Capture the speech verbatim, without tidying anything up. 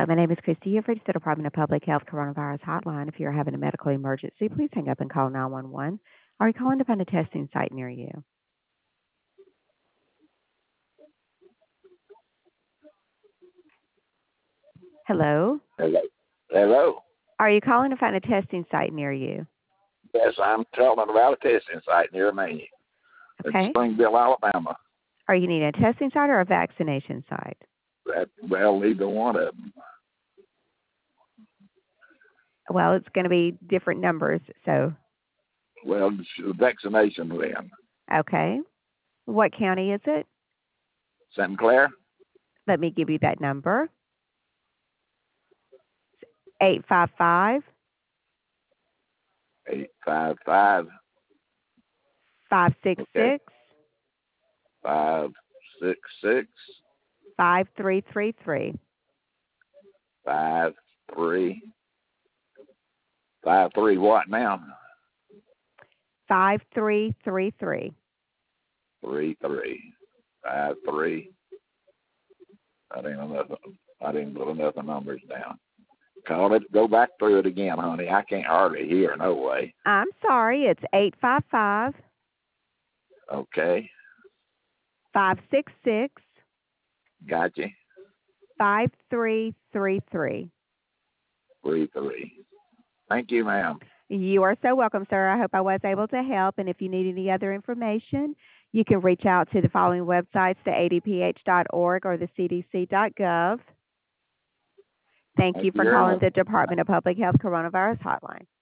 my name is Christy. You've reached the Department of Public Health Coronavirus Hotline. If you're having a medical emergency, please hang up and call nine one one. Are you calling to find a testing site near you? Hello? Hello. Hello. Are you calling to find a testing site near you? Yes, I'm calling about a testing site near me Okay. in Springville, Alabama. Are you needing a testing site or a vaccination site? That, well, either one of them. Well, it's going to be different numbers, so. Well, it's vaccination then. Okay. What county is it? Saint Clair. Let me give you that number. eight five five, Eight five five five six six, five six six five three three three. five three five three what now? five three three three. Three three five three. I didn't enough. I didn't put enough numbers down. Call it. Go back through it again, honey. I can't hardly hear. No way. I'm sorry. It's eight five five, Okay. five six six, Gotcha. five three three three. Three three. Thank you, ma'am. You are so welcome, sir. I hope I was able to help. And if you need any other information, you can reach out to the following websites, the A D P H dot org or the C D C dot gov. Thank, Thank you for calling the Department of Public Health Coronavirus Hotline.